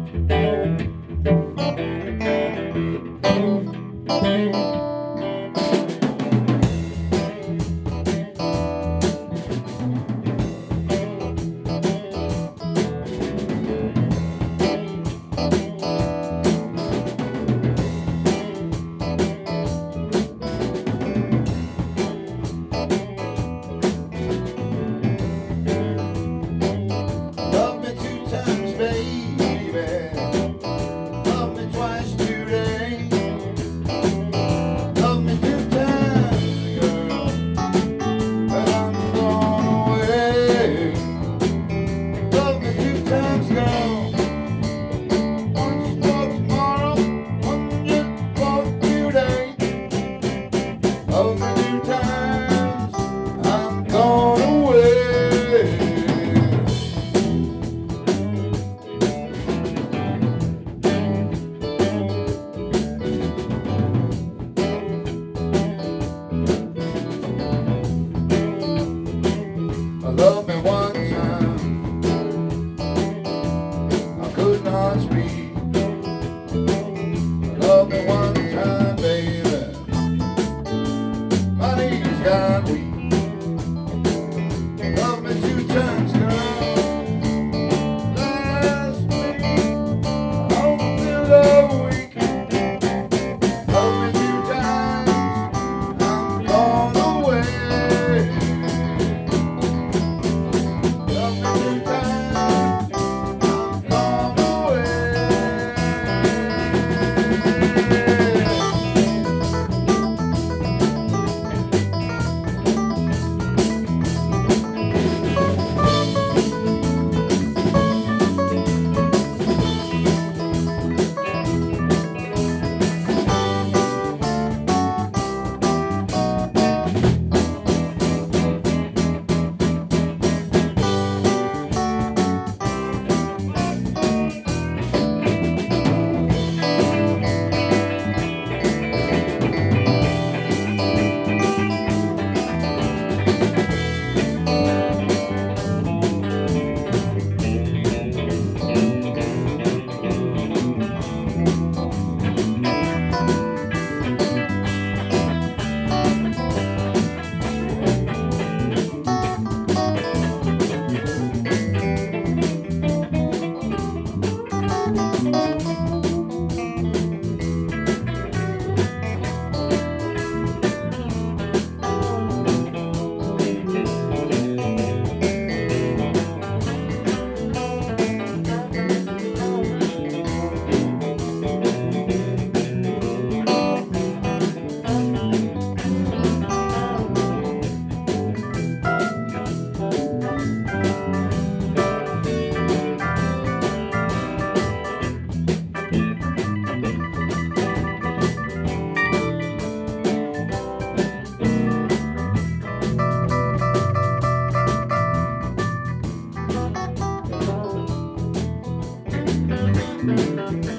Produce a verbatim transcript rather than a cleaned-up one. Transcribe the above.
Love me two times, baby. Love me twice today. Love me two times, girl, but I'm gone away. Love me two times, girl. Once for tomorrow, one just for today. Love me two times, I'm gone away. Love me one time, I could not speak. Love me one time, baby, my knees got weak. Love me two times, girl, last week, on the love week. Love me two times, I'm gone away. Love me two times, I'm gone away. Thank you.